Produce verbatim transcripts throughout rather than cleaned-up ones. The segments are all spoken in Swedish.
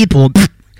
people.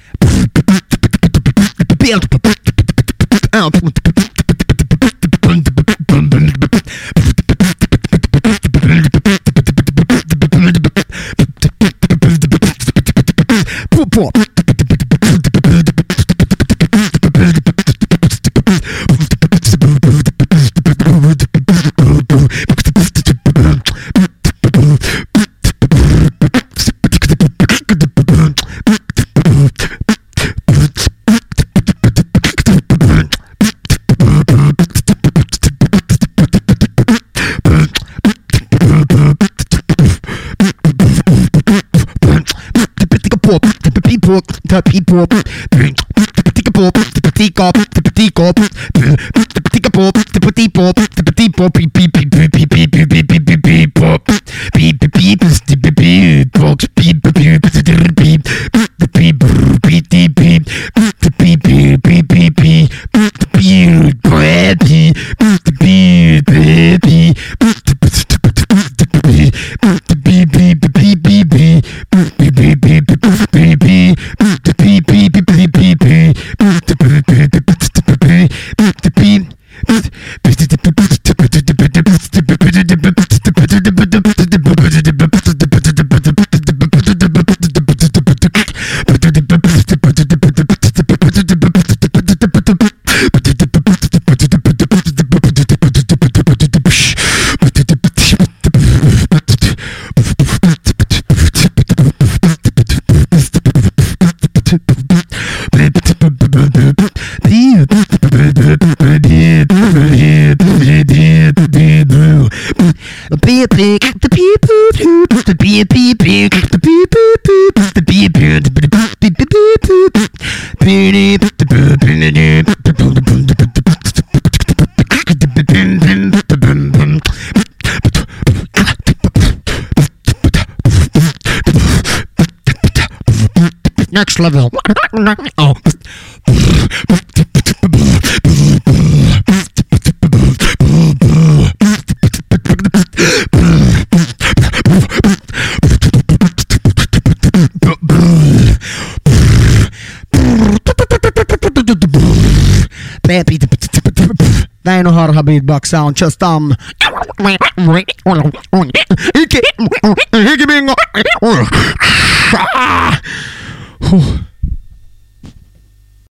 People, the people, the people, the people, the people, the people, the people, the people, beep beep beep beep beep beep beep beep beep beep beep beep beep beep beep beep box beep beep beep beep beep the beep beep beep beep the beep beep beep beep beep the beep baby the beep baby the beep beep beep beep beep beep beep beep beep beep the beep beep beep beep beep beep the beep next level. Oh. Väinö Harha beatbox sound just um Hiki Hiki bingo.